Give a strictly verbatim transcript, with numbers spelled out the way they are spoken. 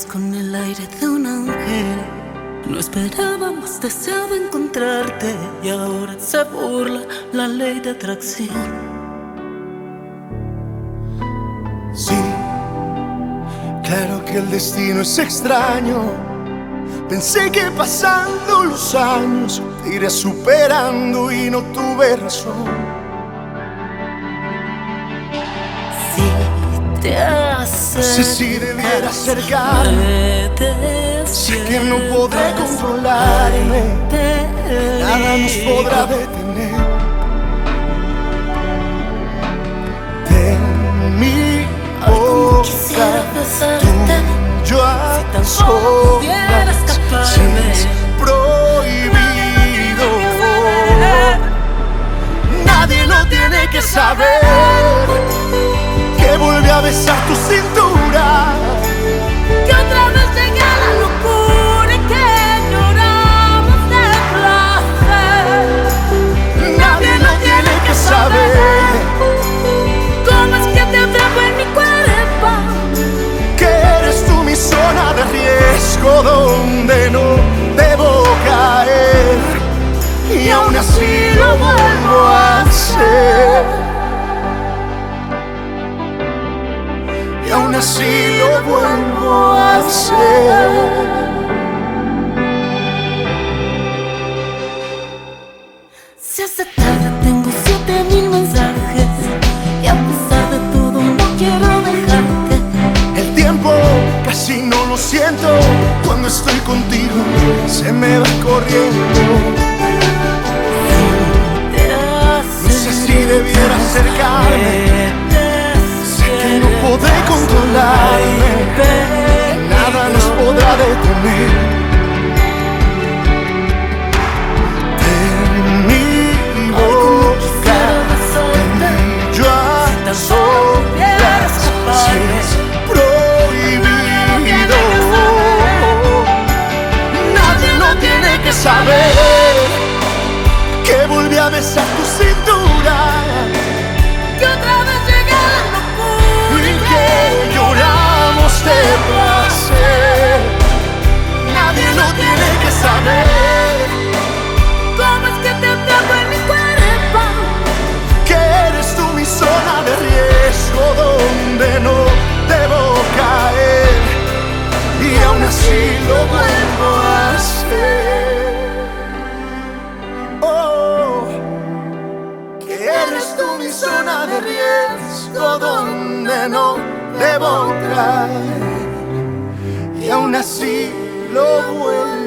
con el aire de un ángel. No esperaba más, deseaba encontrarte, y ahora se burla la ley de atracción. Sí, claro que el destino es extraño. Pensé que pasando los años te iría superando y no tuve razón. Si te hace, no sé si debiera acercarme. Sé que no podré controlarme, nada nos podrá detener. De mi boca, tú, yo a solas, es prohibido. Nadie lo tiene que saber, que volví a besar tu cintura, que otra vez llegué a la locura y que lloramos de placer. nadie lo tiene que saber, cómo es que te atrapo en mi cuerpo, que eres tú mi zona de riesgo donde no debo caer, y aún así lo vuelvo a hacer. Y aún así lo vuelvo a hacer. Se hace tarde, tengo siete mil mensajes, y a pesar de todo no quiero dejarte. El tiempo casi no lo siento, cuando estoy contigo se me va corriendo. No sé si debiera acercarme, que no podré controlarme, nada nos podrá detener. De mi boca, yo a solas, si es prohibido. Nadie lo tiene que saber, que volví a besar tu cintura, Que otra vez llegué a la locura y que lloramos de placer. Nadie lo tiene que saber, cómo es que te atrapo en mi cuerpo, que eres tú mi zona de riesgo donde no debo caer, y aún así lo vuelvo a hacer. Oh, que eres tú mi zona de riesgo donde no debo caer, y aún así lo vuelvo